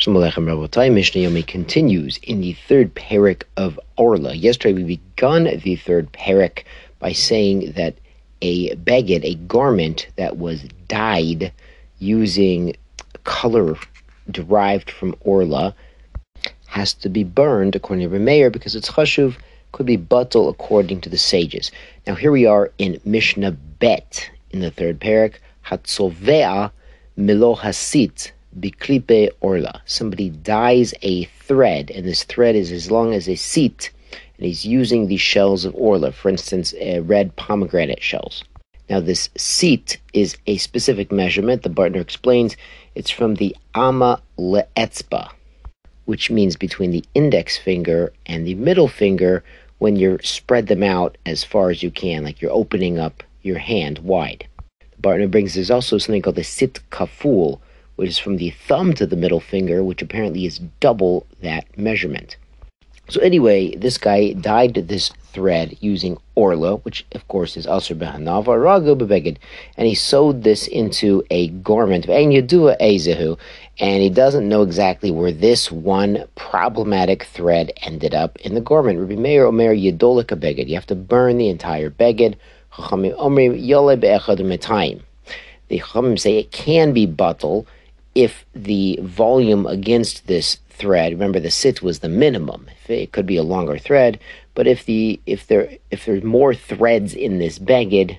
Shalom Aleichem Rabotai. Mishnah Yomi continues in the third parak of Orla. Yesterday we begun the third parak by saying that a beged, a garment that was dyed using color derived from Orla, has to be burned according to Rebbe Meir because it's chashuv, could be batel according to the sages. Now here we are in Mishnah Bet in the third parak. Hatzovea milo hasit biklipe orla. Somebody dyes a thread, and this thread is as long as a seat, and he's using these shells of orla, for instance, red pomegranate shells. Now this seat is a specific measurement. The Bartner explains it's from the ama le'etzba, which means between the index finger and the middle finger when you spread them out as far as you can, like you're opening up your hand wide. The Bartner brings there's also something called the sit kaful, which is from the thumb to the middle finger, which apparently is double that measurement. So anyway, this guy dyed this thread using orla, which of course is asur behanav ragu bebeged, and he sewed this into a garment of ein yadua ezehu, and he doesn't know exactly where this one problematic thread ended up in the garment. Rebbe Meir omer yedolik beged. You have to burn the entire beged. Chachamim omrim yole be'echad u'metayim. The Chachamim say it can be batel if the volume against this thread, remember the sit was the minimum. It could be a longer thread, but if there's more threads in this beged,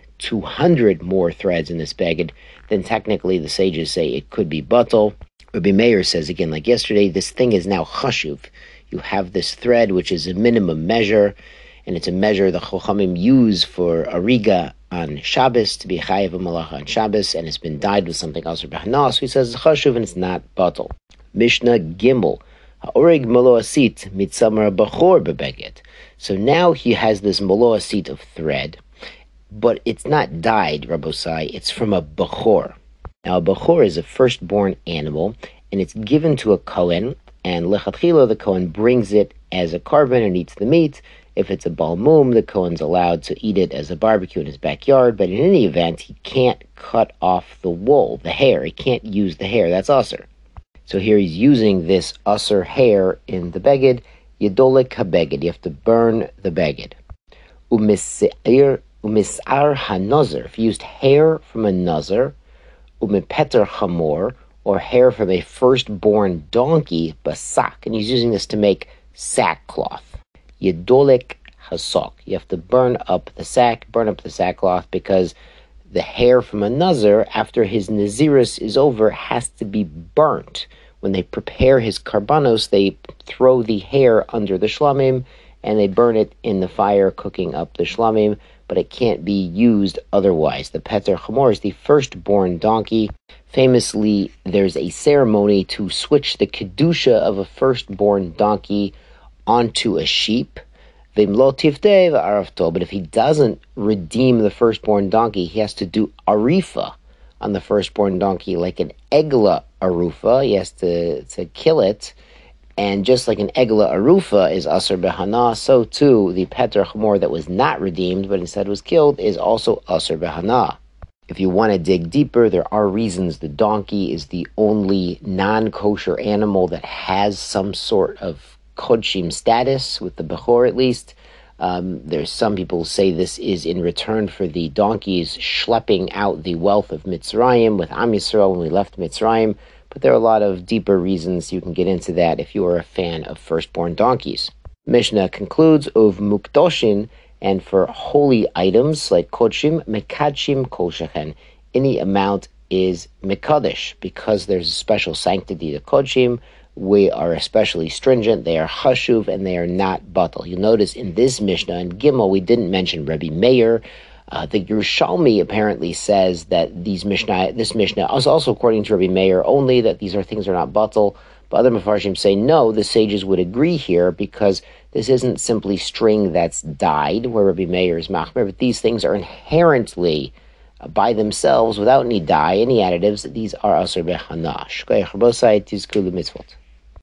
200 more threads in this beged, then technically the sages say it could be batel. Rebbe Meir says again, like yesterday, this thing is now chashuv. You have this thread, which is a minimum measure, and it's a measure the Chachamim use for ariga on Shabbos, to be chayiv malacha on Shabbos, and it's been dyed with something else. So he says it's chashuv and it's not batel. Mishnah Gimel. Ha'orig malo asit mitzamar bachor bebeged. So now he has this malo asit of thread, but it's not dyed, Rabbosai, it's from a bachor. Now a bachor is a firstborn animal, and it's given to a Kohen, and lechatchila the Kohen brings it as a korban and eats the meat. If it's a balmum, the Kohen's allowed to eat it as a barbecue in his backyard, but in any event, he can't cut off the wool, the hair. He can't use the hair. That's asur. So here he's using this asur hair in the beged, yedolik habeged. You have to burn the beged. Umisar hanazar. If you used hair from a nazar, umipeter chamor, or hair from a firstborn donkey, basak, and he's using this to make sackcloth. Yedolik hasok. You have to burn up the sackcloth, because the hair from a nazar, after his nazirus is over, has to be burnt. When they prepare his karbanos, they throw the hair under the shlamim, and they burn it in the fire, cooking up the shlamim, but it can't be used otherwise. The peter chamor is the firstborn donkey. Famously, there's a ceremony to switch the kedusha of a firstborn donkey onto a sheep. But if he doesn't redeem the firstborn donkey, he has to do arifa on the firstborn donkey, like an egla arufa. He has to kill it. And just like an egla arufa is asur behana, so too the peter chamor that was not redeemed but instead was killed is also asur behana. If you want to dig deeper, there are reasons. The donkey is the only non-kosher animal that has some sort of kodshim status, with the bechor at least. There's some people who say this is in return for the donkeys schlepping out the wealth of Mitzrayim with Am Yisrael when we left Mitzrayim. But there are a lot of deeper reasons. You can get into that if you are a fan of firstborn donkeys. Mishnah concludes of mukdoshin, and for holy items like kodshim, mekadshim kol shechen. Any amount is mekadesh, because there's a special sanctity to kodshim. We are especially stringent. They are chashuv, and they are not batel. You'll notice in this Mishnah, in Gimel, we didn't mention Rebbe Meir. The Yerushalmi apparently says that this Mishnah is also according to Rebbe Meir only, that these things are not batel. But other Mefarshim say no, the sages would agree here, because this isn't simply string that's dyed, where Rebbe Meir is machmer, but these things are inherently, by themselves, without any dye, any additives, these are asur behana. Shkoyach Rabosai, tizku l'mitzvot.